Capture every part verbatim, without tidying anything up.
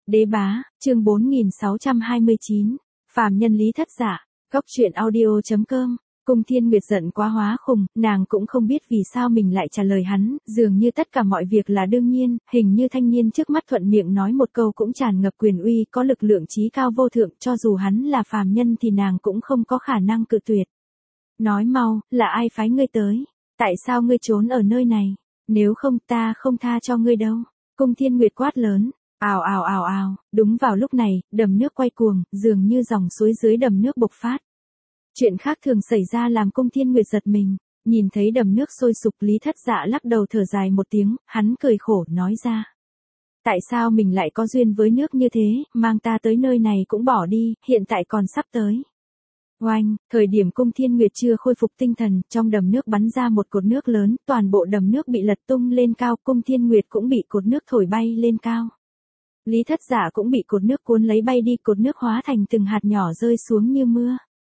Đế bá, chương bốn nghìn sáu trăm hai mươi chín, phàm nhân Lý Thất Dạ, góc truyện audio chấm com. Cung Thiên Nguyệt giận quá hóa khùng, nàng cũng không biết vì sao mình lại trả lời hắn, dường như tất cả mọi việc là đương nhiên, hình như thanh niên trước mắt thuận miệng nói một câu cũng tràn ngập quyền uy, có lực lượng trí cao vô thượng, cho dù hắn là phàm nhân thì nàng cũng không có khả năng cự tuyệt. Nói mau, là ai phái ngươi tới? Tại sao ngươi trốn ở nơi này? Nếu không ta không tha cho ngươi đâu. Cung Thiên Nguyệt quát lớn. Ào ào ào ào, đúng vào lúc này, đầm nước quay cuồng, dường như dòng suối dưới đầm nước bộc phát. Chuyện khác thường xảy ra làm Cung Thiên Nguyệt giật mình, nhìn thấy đầm nước sôi sục, Lý Thất Dạ lắc đầu thở dài một tiếng, hắn cười khổ nói ra. Tại sao mình lại có duyên với nước như thế, mang ta tới nơi này cũng bỏ đi, hiện tại còn sắp tới. Oanh, thời điểm Cung Thiên Nguyệt chưa khôi phục tinh thần, trong đầm nước bắn ra một cột nước lớn, toàn bộ đầm nước bị lật tung lên cao, Cung Thiên Nguyệt cũng bị cột nước thổi bay lên cao. Lý Thất Dạ cũng bị cột nước cuốn lấy bay đi, cột nước hóa thành từng hạt nhỏ rơi xuống như mưa.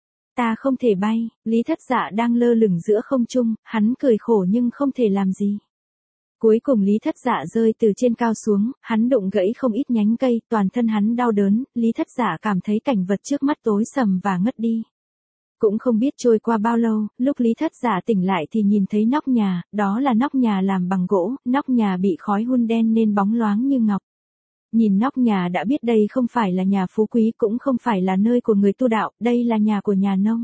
Ta không thể bay, Lý Thất Dạ đang lơ lửng giữa không trung, hắn cười khổ nhưng không thể làm gì. Cuối cùng Lý Thất Dạ rơi từ trên cao xuống, hắn đụng gãy không ít nhánh cây, toàn thân hắn đau đớn, Lý Thất Dạ cảm thấy cảnh vật trước mắt tối sầm và ngất đi. Cũng không biết trôi qua bao lâu, lúc Lý Thất Dạ tỉnh lại thì nhìn thấy nóc nhà, đó là nóc nhà làm bằng gỗ, nóc nhà bị khói hun đen nên bóng loáng như ngọc. Nhìn nóc nhà đã biết đây không phải là nhà phú quý, cũng không phải là nơi của người tu đạo, đây là nhà của nhà nông.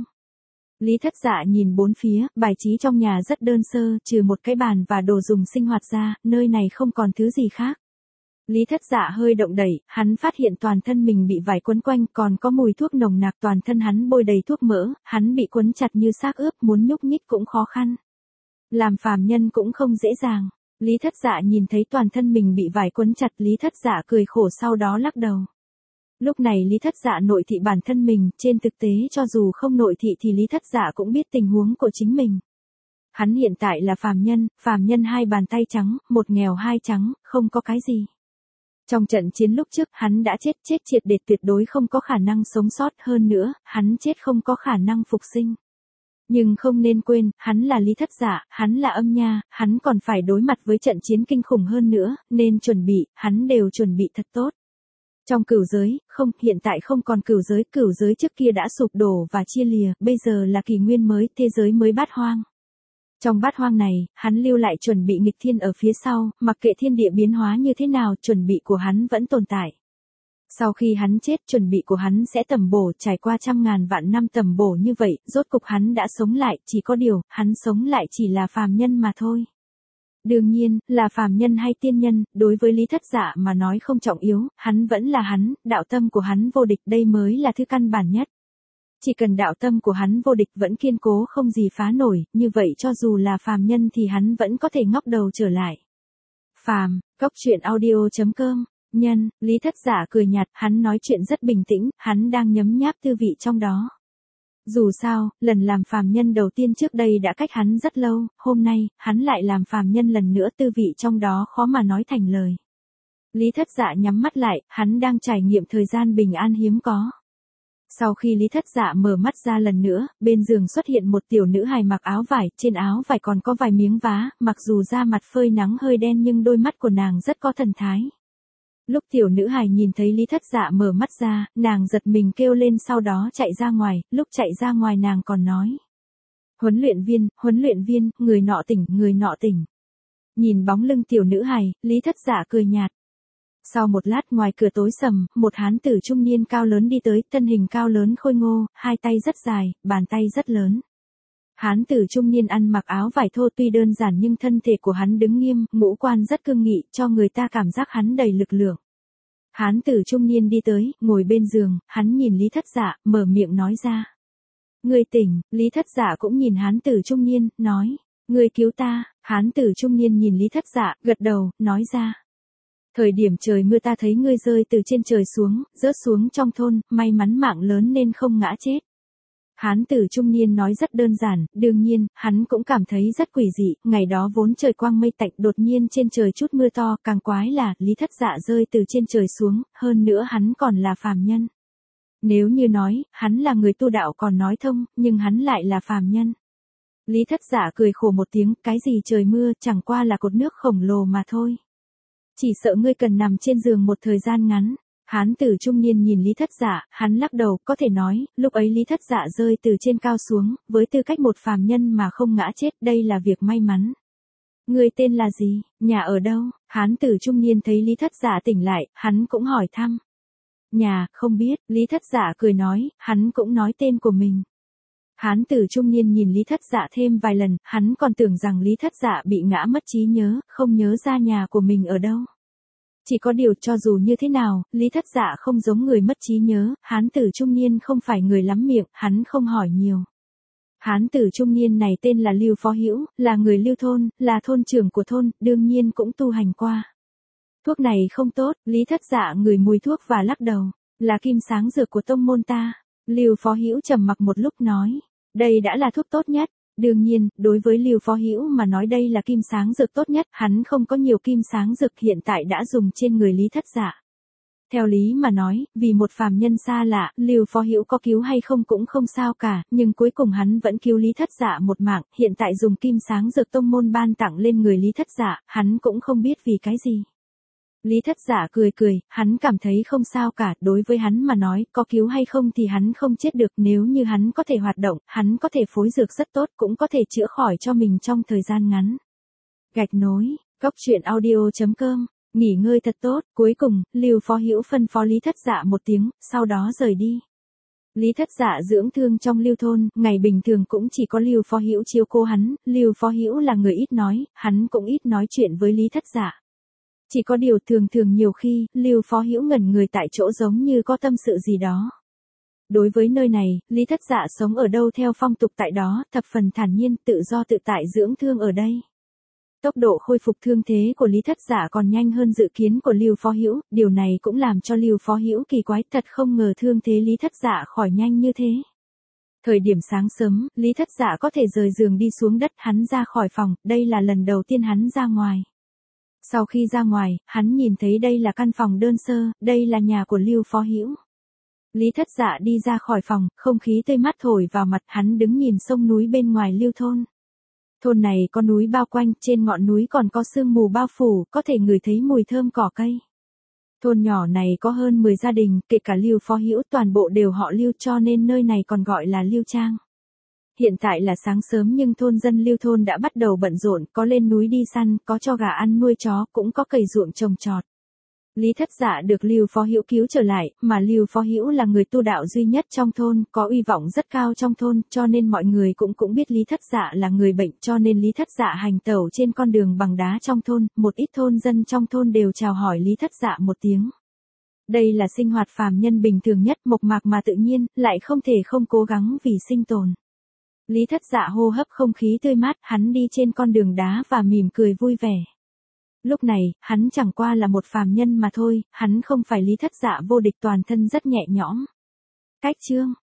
Lý Thất Dạ nhìn bốn phía, bài trí trong nhà rất đơn sơ, trừ một cái bàn và đồ dùng sinh hoạt ra, nơi này không còn thứ gì khác. Lý Thất Dạ hơi động đẩy, hắn phát hiện toàn thân mình bị vải quấn quanh, còn có mùi thuốc nồng nặc, toàn thân hắn bôi đầy thuốc mỡ, hắn bị quấn chặt như xác ướp, muốn nhúc nhích cũng khó khăn. Làm phàm nhân cũng không dễ dàng. Lý Thất Dạ nhìn thấy toàn thân mình bị vải quấn chặt, Lý Thất Dạ cười khổ sau đó lắc đầu. Lúc này Lý Thất Dạ nội thị bản thân mình, trên thực tế cho dù không nội thị thì Lý Thất Dạ cũng biết tình huống của chính mình. Hắn hiện tại là phàm nhân, phàm nhân hai bàn tay trắng, một nghèo hai trắng, không có cái gì. Trong trận chiến lúc trước, hắn đã chết, chết triệt để, tuyệt đối không có khả năng sống sót, hơn nữa, hắn chết không có khả năng phục sinh. Nhưng không nên quên, hắn là Lý Thất Dạ, hắn là Âm Nha, hắn còn phải đối mặt với trận chiến kinh khủng hơn nữa, nên chuẩn bị, hắn đều chuẩn bị thật tốt. Trong cửu giới, không, hiện tại không còn cửu giới, cửu giới trước kia đã sụp đổ và chia lìa, bây giờ là kỷ nguyên mới, thế giới mới bát hoang. Trong bát hoang này, hắn lưu lại chuẩn bị nghịch thiên ở phía sau, mặc kệ thiên địa biến hóa như thế nào, chuẩn bị của hắn vẫn tồn tại. Sau khi hắn chết, chuẩn bị của hắn sẽ tầm bổ, trải qua trăm ngàn vạn năm tầm bổ như vậy, rốt cục hắn đã sống lại, chỉ có điều, hắn sống lại chỉ là phàm nhân mà thôi. Đương nhiên, là phàm nhân hay tiên nhân, đối với Lý Thất Dạ mà nói không trọng yếu, hắn vẫn là hắn, đạo tâm của hắn vô địch, đây mới là thứ căn bản nhất. Chỉ cần đạo tâm của hắn vô địch vẫn kiên cố không gì phá nổi, như vậy cho dù là phàm nhân thì hắn vẫn có thể ngóc đầu trở lại. Phàm, góc truyện audio chấm com. Nhân, Lý Thất Dạ cười nhạt, hắn nói chuyện rất bình tĩnh, hắn đang nhấm nháp tư vị trong đó. Dù sao, lần làm phàm nhân đầu tiên trước đây đã cách hắn rất lâu, hôm nay, hắn lại làm phàm nhân lần nữa, tư vị trong đó khó mà nói thành lời. Lý Thất Dạ nhắm mắt lại, hắn đang trải nghiệm thời gian bình an hiếm có. Sau khi Lý Thất Dạ mở mắt ra lần nữa, bên giường xuất hiện một tiểu nữ hài mặc áo vải, trên áo vải còn có vài miếng vá, mặc dù da mặt phơi nắng hơi đen nhưng đôi mắt của nàng rất có thần thái. Lúc tiểu nữ hài nhìn thấy Lý Thất Dạ mở mắt ra, nàng giật mình kêu lên sau đó chạy ra ngoài, lúc chạy ra ngoài nàng còn nói. Huấn luyện viên, huấn luyện viên, người nọ tỉnh, người nọ tỉnh. Nhìn bóng lưng tiểu nữ hài, Lý Thất Dạ cười nhạt. Sau một lát ngoài cửa tối sầm, một hán tử trung niên cao lớn đi tới, thân hình cao lớn khôi ngô, hai tay rất dài, bàn tay rất lớn. Hán tử trung niên ăn mặc áo vải thô, tuy đơn giản nhưng thân thể của hắn đứng nghiêm, ngũ quan rất cương nghị, cho người ta cảm giác hắn đầy lực lượng. Hán tử trung niên đi tới, ngồi bên giường, hắn nhìn Lý Thất Dạ, mở miệng nói ra. Người tỉnh, Lý Thất Dạ cũng nhìn hán tử trung niên, nói. Người cứu ta, hán tử trung niên nhìn Lý Thất Dạ, gật đầu, nói ra. Thời điểm trời mưa ta thấy ngươi rơi từ trên trời xuống, rớt xuống trong thôn, may mắn mạng lớn nên không ngã chết. Hán tử trung niên nói rất đơn giản, đương nhiên, hắn cũng cảm thấy rất quỷ dị, ngày đó vốn trời quang mây tạnh, đột nhiên trên trời chút mưa to, càng quái là, Lý Thất Dạ rơi từ trên trời xuống, hơn nữa hắn còn là phàm nhân. Nếu như nói, hắn là người tu đạo còn nói thông, nhưng hắn lại là phàm nhân. Lý Thất Dạ cười khổ một tiếng, cái gì trời mưa, chẳng qua là cột nước khổng lồ mà thôi. Chỉ sợ ngươi cần nằm trên giường một thời gian ngắn. Hán tử trung niên nhìn Lý Thất Dạ, hắn lắc đầu, có thể nói, lúc ấy Lý Thất Dạ rơi từ trên cao xuống, với tư cách một phàm nhân mà không ngã chết, đây là việc may mắn. Người tên là gì, nhà ở đâu? Hán tử trung niên thấy Lý Thất Dạ tỉnh lại, hắn cũng hỏi thăm. Nhà, không biết, Lý Thất Dạ cười nói, hắn cũng nói tên của mình. Hán tử trung niên nhìn Lý Thất Dạ thêm vài lần, hắn còn tưởng rằng Lý Thất Dạ bị ngã mất trí nhớ, không nhớ ra nhà của mình ở đâu. Chỉ có điều cho dù như thế nào, Lý Thất Dạ không giống người mất trí nhớ, hán tử trung niên không phải người lắm miệng, hắn không hỏi nhiều. Hán tử trung niên này tên là Lưu Phó Hữu, là người Lưu thôn, là thôn trưởng của thôn, đương nhiên cũng tu hành qua. Thuốc này không tốt, Lý Thất Dạ ngửi mùi thuốc và lắc đầu, là kim sáng dược của tông môn ta. Lưu Phó Hữu trầm mặc một lúc nói, đây đã là thuốc tốt nhất. Đương nhiên, đối với Lưu Phó Hữu mà nói đây là kim sáng dược tốt nhất, hắn không có nhiều kim sáng dược hiện tại đã dùng trên người Lý Thất Dạ. Theo lý mà nói, vì một phàm nhân xa lạ, Lưu Phó Hữu có cứu hay không cũng không sao cả, nhưng cuối cùng hắn vẫn cứu Lý Thất Dạ một mạng, hiện tại dùng kim sáng dược tông môn ban tặng lên người Lý Thất Dạ, hắn cũng không biết vì cái gì. Lý Thất Dạ cười cười, hắn cảm thấy không sao cả, đối với hắn mà nói, có cứu hay không thì hắn không chết được, nếu như hắn có thể hoạt động, hắn có thể phối dược rất tốt, cũng có thể chữa khỏi cho mình trong thời gian ngắn. Gạch nối, cốc truyện audio chấm com, nghỉ ngơi thật tốt, cuối cùng, Lưu Phó Hữu phân phó Lý Thất Dạ một tiếng, sau đó rời đi. Lý Thất Dạ dưỡng thương trong Lưu thôn, ngày bình thường cũng chỉ có Lưu Phó Hữu chiếu cố hắn, Lưu Phó Hữu là người ít nói, hắn cũng ít nói chuyện với Lý Thất Dạ. Chỉ có điều thường thường nhiều khi, Lưu Phó Hữu ngẩn người tại chỗ giống như có tâm sự gì đó. Đối với nơi này, Lý Thất Dạ sống ở đâu theo phong tục tại đó, thập phần thản nhiên, tự do tự tại dưỡng thương ở đây. Tốc độ khôi phục thương thế của Lý Thất Dạ còn nhanh hơn dự kiến của Lưu Phó Hữu, điều này cũng làm cho Lưu Phó Hữu kỳ quái, thật không ngờ thương thế Lý Thất Dạ khỏi nhanh như thế. Thời điểm sáng sớm, Lý Thất Dạ có thể rời giường đi xuống đất, hắn ra khỏi phòng, đây là lần đầu tiên hắn ra ngoài. Sau khi ra ngoài, hắn nhìn thấy đây là căn phòng đơn sơ, đây là nhà của Lưu Phó Hữu. Lý Thất Dạ đi ra khỏi phòng, không khí tươi mát thổi vào mặt, hắn đứng nhìn sông núi bên ngoài Lưu thôn. Thôn này có núi bao quanh, trên ngọn núi còn có sương mù bao phủ, có thể ngửi thấy mùi thơm cỏ cây. Thôn nhỏ này có hơn mười gia đình, kể cả Lưu Phó Hữu toàn bộ đều họ Lưu, cho nên nơi này còn gọi là Lưu Trang. Hiện tại là sáng sớm nhưng thôn dân Lưu thôn đã bắt đầu bận rộn, có lên núi đi săn, có cho gà ăn nuôi chó, cũng có cày ruộng trồng trọt. Lý Thất Dạ được Lưu Phó Hữu cứu trở lại, mà Lưu Phó Hữu là người tu đạo duy nhất trong thôn, có uy vọng rất cao trong thôn, cho nên mọi người cũng cũng biết Lý Thất Dạ là người bệnh, cho nên Lý Thất Dạ hành tẩu trên con đường bằng đá trong thôn, một ít thôn dân trong thôn đều chào hỏi Lý Thất Dạ một tiếng. Đây là sinh hoạt phàm nhân bình thường nhất, mộc mạc mà tự nhiên, lại không thể không cố gắng vì sinh tồn. Lý Thất Dạ hô hấp không khí tươi mát, hắn đi trên con đường đá và mỉm cười vui vẻ. Lúc này, hắn chẳng qua là một phàm nhân mà thôi, hắn không phải Lý Thất Dạ vô địch, toàn thân rất nhẹ nhõm. Cách chương